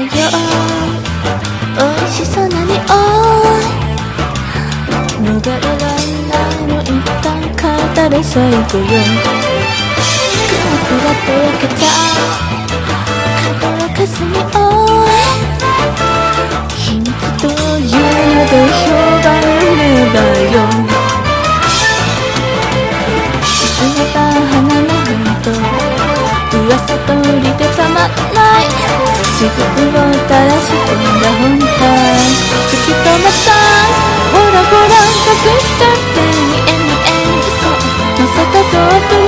美味しそうな匂い逃れられないの一旦変えたら最後よ。クラクラと焼けた輝かす匂い秘密というので評判のレバーよ。薄めた花の本当噂通りでたまんない自分を垂らし込んだ本体突き止めたいほらほら隠しちゃって見え見え嘘乗せたドープ